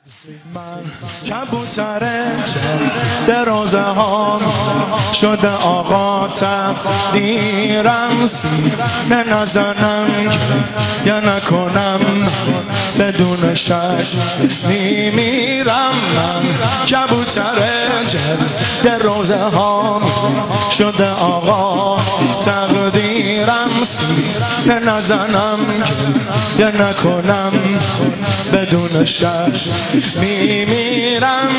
من کبوتر دروزه ها شده آقا تقدیرم سینه نزنم یا نکنم بدون شک میمیرم. من کبوتر دروزه ها شده آقا تقدیرم سینه نزنم یا نکنم بدون شک میمیرم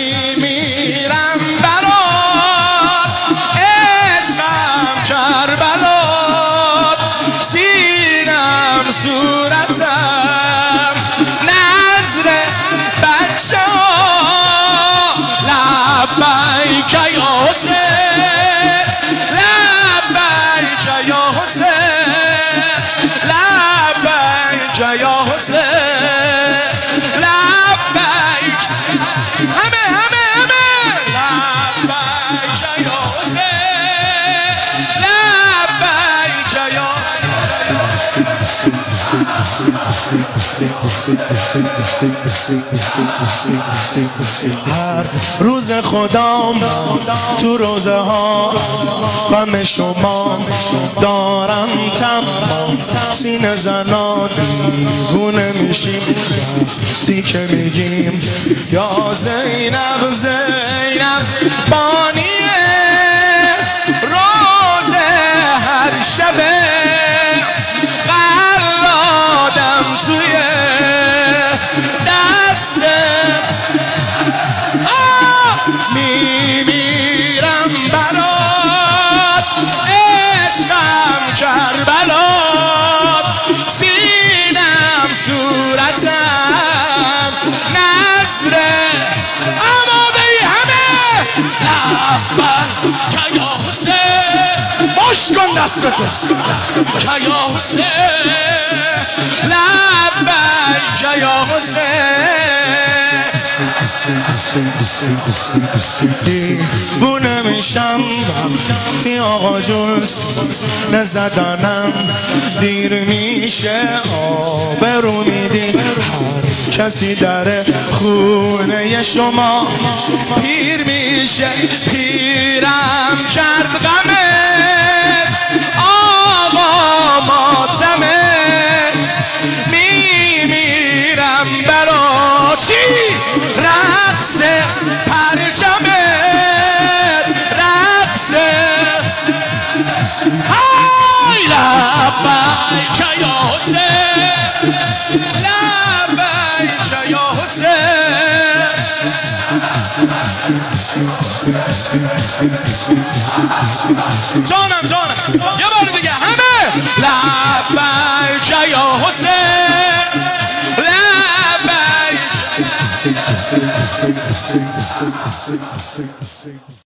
برات عشقم کربلات سینم صورتم نظر بچه ها لبیک یا حسین لبیک یا حسین لبیک یا حسین لبیک همه لبیک یا حسین لبیک یا هر روز خدام تو روزه ها غم شما دارم تمام سینه زنا دیوونه میشیم وقتی که میگیم یا زینب زینب بانیه روز هر شبه قلادم توی دست میمیرم برات عشقم کربلات سینم صورتم نظره آماده ای همه لبیک یا حسین باش کن دستتو که یا حسین لبیک یا حسین دیوونه میشم وقتی آقا جون نزدنم دیر میشه آبرو میدی هر کسی در خونه شما پیر میشه پیرم کرد غمت آقا ماتمه میمیرم برا چی رقص پرچمت رقص های لبیک یا حسین لبیک یا حسین جانم یه بار دیگه همه لبیک یا حسین لبیک